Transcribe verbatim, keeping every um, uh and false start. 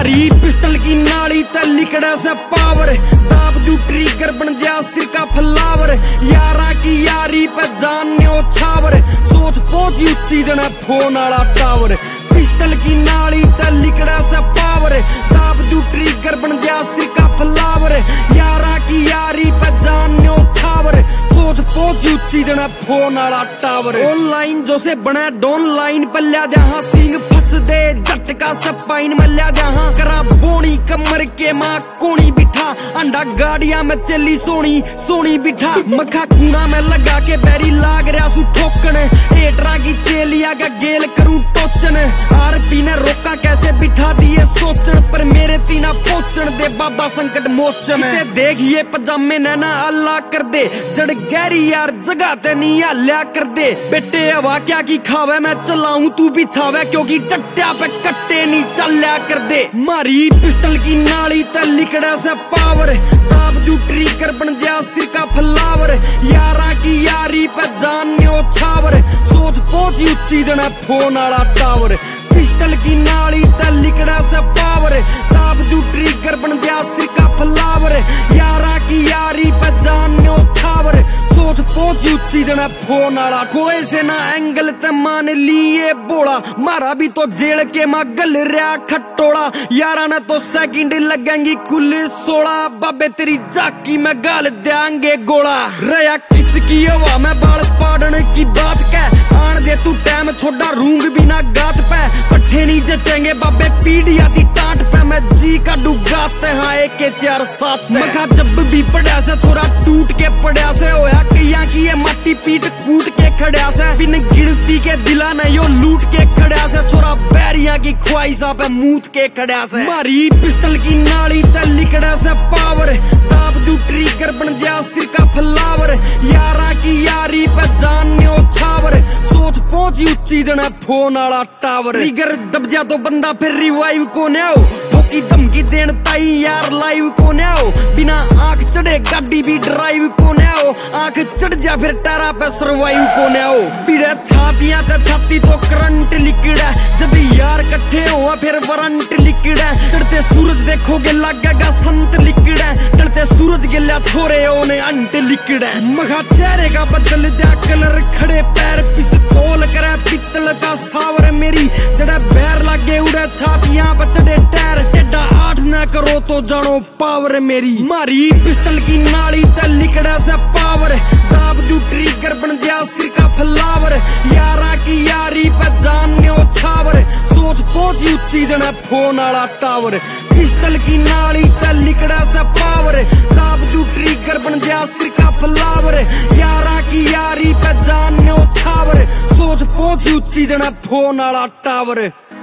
मारी पिस्टल की नाली ते लिकड़ा से पावर, दाब जू ट्रिगर बन जा सिर का फ्लावर, यारा की यारी पे जानने ओ छावर, सोच पहुंची उच्ची जना फोन वाला टावर। पिस्टल की नाली ते लिकड़ा से पावर, दाब जू ट्रिगर बन जा सिर का फ्लावर, यारा की यारी पे जानने ओ छावर, सोच पहुंची उच्ची जना फोन वाला टावर। ऑनलाइन जो से बना डॉन लाइन पल्ला जहां सिंह फंस दे झटका सपाइन मल्ला जहां, करा बोनी कमर के मां कोनी बिठा, अंडा गाड़िया में चली सोनी सोनी बिठा, मखा खूना में लगा के बैरी लाग रहा सु ठोकन, एटरा की चेलिया का गेल करूं टोचन, आरपी ने रोका कैसे बिठा दिए सोचन, पर मेरे तीना पोचन दे बाबा संकट मोचन। देखिए पजामे नैना अल्लाह कर दे, जड़ गहरी यार जगह ते नहीं हल्या कर दे, बेटे हवा क्या की खावे मैं चलाऊं तू बिछावे, क्योंकि टट्टिया पे कट्टे नहीं चल्या कर दे। मारी पिस्टल की नाली ते लिकड़ा से पावर, दाब जू ट्रिगर बन जा सिर का फ्लावर, यारा की यारी पे जानने ओ छावर, सोच पहुंची उच्ची जना फोन वाला टावर। पिस्टल की नाली ते लिकड़ा से पावर, दाब जू ट्रिगर बन जा सिर का फ्लावर, यारा की यारी पे जानने ओ छावर, सोच पहुंची उच्ची जना फोन वाला। कोई से ना एंगल ते मान लिए बोला, मारा भी तो जेल के मां गल रहा खटोला, यारा ना तो सेकंड लगेंगी कुल सोलह, बाबे तेरी जाकी में गाल देंगे गोला। रया किसकी हवा में बाल पाड़ने की बात कह, आन दे तू टाइम छोड़ा रूंग बिना गात पे, पट्ठे नहीं जचेंगे बाबे पीढ़िया थी टाट पे, मैं जी का डुगाते हाँ एक के चार सात। मखा जब भी पड़ा से थोड़ा टूट के पड़ा से, होया कैया की ये माटी पीट कूट के खड़ा से, बिन गिनती के दिला ने यो लूट के खड़ा से, छोरा बैरिया की ख्वाहिशा पे मूत के खड़ा से। मारी पिस्टल की नाली ते लिकड़ा से पावर, दाब जू ट्रिगर बन जा सिर का फ्लावर, यारा की यारी पे जानने ओ छावर, सोच पहुंची उच्ची जना फोन वाला टावर। ट्रिगर दब जा तो बंदा फिर रिवाइव को न्याओ, ठोकी धमकी देन ताई यार लाइव को न्याओ, बिना आंख चढ़े गाड़ी भी ड्राइव को न्याओ, आंख चढ़ जा फिर टारा पे सरवाइव को न्याओ। पीड़े छातियां ते छाती तो करंट लिकड़ा, जब यार कट्ठे हुआ फिर वारंट लिकड़ा, चढ़ते सूरज देखोगे लगेगा संत लिकड़ा, चढ़ते सूरज गिला थोड़े ओने अंट लिकड़ा। मखा चेहरे का बदल दिया कलर, खड़े पैर पिस्तौल करे पित्तल का सावर, मेरी जड़ा बैर लागे उड़े छातियां पे चढ़े टायर, टेढ़ा आठ ना करो तो जानो पावर मेरी। मारी पिस्टल की नाली ते लिकड़ा से पावर, दाब जू ट्रिगर बन जा सिर का फ्लावर, यारा की यारी पे जानने ओ छावर, सोच पहुंची उच्ची जना फोन वाला टावर। पिस्टल की नाली ते लिकड़ा से पावर, दाब जू ट्रिगर बन जा सिर का फ्लावर, यारा की यारी पे जानने ओ छावर, सोच पहुंची उच्ची जना फोन वाला टावर।